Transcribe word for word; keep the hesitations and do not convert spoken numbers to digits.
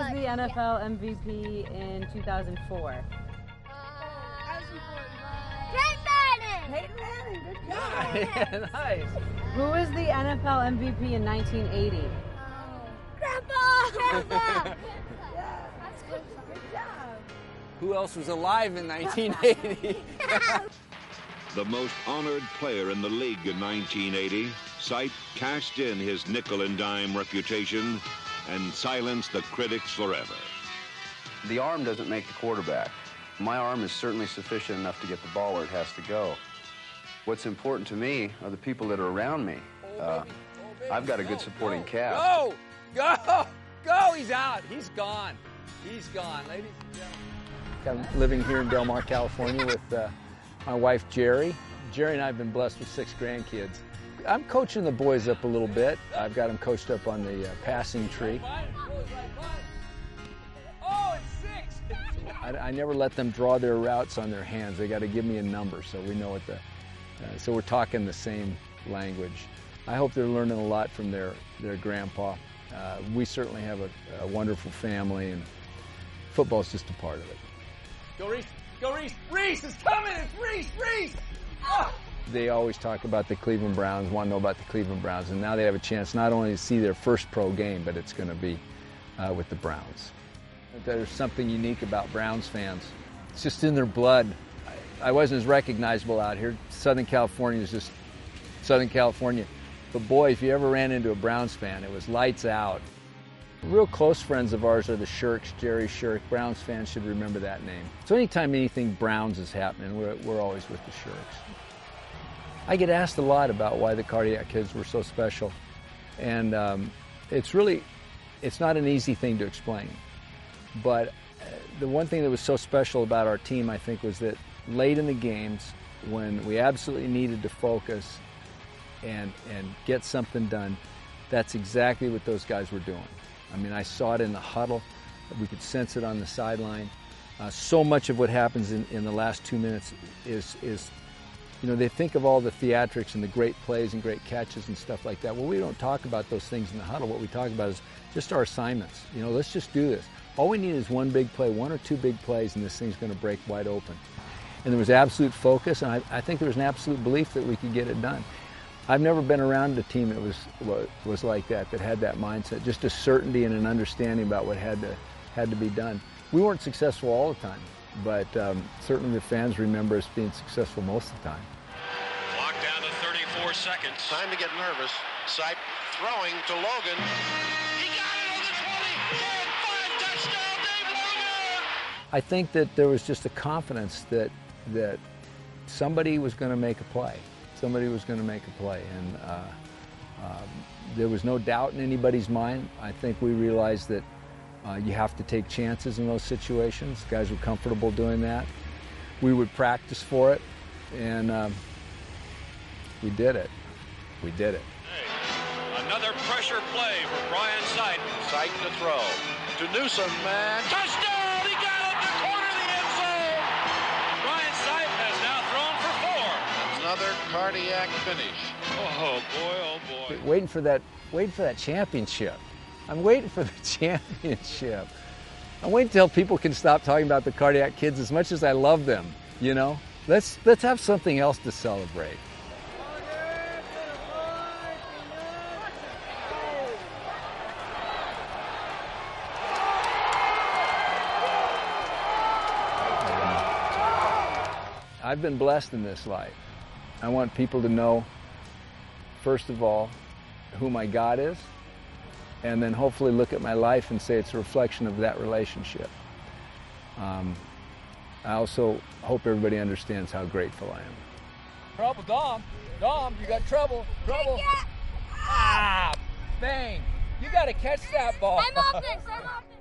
the N F L M V P in two thousand four? Peyton Manning! Peyton Manning, good job. Yeah, nice. Who was the N F L M V P in nineteen eighty? Grandpa! Grandpa! That's good. Good job. Who else was alive in nineteen eighty? The most honored player in the league in nineteen eighty, Sipe cashed in his nickel and dime reputation and silenced the critics forever. The arm doesn't make the quarterback. My arm is certainly sufficient enough to get the ball where it has to go. What's important to me are the people that are around me. Uh, I've got a good supporting cast. Go! Go! Go! He's out. He's gone. He's gone, ladies and gentlemen. I'm living here in Del Mar, California with uh, my wife, Jerry. Jerry and I have been blessed with six grandkids. I'm coaching the boys up a little bit. I've got them coached up on the uh, passing tree. Oh, it's six! I, I never let them draw their routes on their hands. They got to give me a number so we know what the... Uh, so we're talking the same language. I hope they're learning a lot from their, their grandpa. Uh, we certainly have a, a wonderful family, and football's just a part of it. Go Reese! Go Reese! Reese is coming! It's Reese! Reese! Oh! They always talk about the Cleveland Browns, want to know about the Cleveland Browns, and now they have a chance not only to see their first pro game, but it's going to be uh, with the Browns. There's something unique about Browns fans. It's just in their blood. I, I wasn't as recognizable out here. Southern California is just Southern California. But boy, if you ever ran into a Browns fan, it was lights out. Real close friends of ours are the Shirks, Jerry Shirk. Browns fans should remember that name. So anytime anything Browns is happening, we're, we're always with the Shirks. I get asked a lot about why the Cardiac Kids were so special. And um, it's really, it's not an easy thing to explain. But the one thing that was so special about our team, I think, was that late in the games, when we absolutely needed to focus and, and get something done, that's exactly what those guys were doing. I mean, I saw it in the huddle. We could sense it on the sideline. Uh, so much of what happens in, in the last two minutes is, is, you know, they think of all the theatrics and the great plays and great catches and stuff like that. Well, we don't talk about those things in the huddle. What we talk about is just our assignments. You know, let's just do this. All we need is one big play, one or two big plays, and this thing's going to break wide open. And there was absolute focus, and I, I think there was an absolute belief that we could get it done. I've never been around a team that was was like that, that had that mindset, just a certainty and an understanding about what had to had to be done. We weren't successful all the time, but um, certainly the fans remember us being successful most of the time. Clock down to thirty-four seconds. Time to get nervous. Sipe throwing to Logan. He got it on the twenty. ten five touchdown, Dave Logan. I think that there was just a confidence that that somebody was going to make a play. Somebody was going to make a play, and uh, um, there was no doubt in anybody's mind. I think we realized that uh, you have to take chances in those situations. Guys were comfortable doing that. We would practice for it, and um, we did it. We did it. Hey, another pressure play for Brian Sipe. Sipe to throw to Newsome, man. Touchdown! He got it in the corner of the end zone. Brian Sipe has now thrown for four. Another cardiac finish. Oh boy! Oh boy! Waiting for that. Waiting for that championship. I'm waiting for the championship. I'm waiting until people can stop talking about the Cardiac Kids as much as I love them. You know, let's let's have something else to celebrate. I've been blessed in this life. I want people to know, first of all, who my God is, and then hopefully look at my life and say it's a reflection of that relationship. Um, I also hope everybody understands how grateful I am. Trouble, Dom. Dom, you got trouble. Trouble. Ah, bang. You got to catch that ball. I'm off this. I'm off this.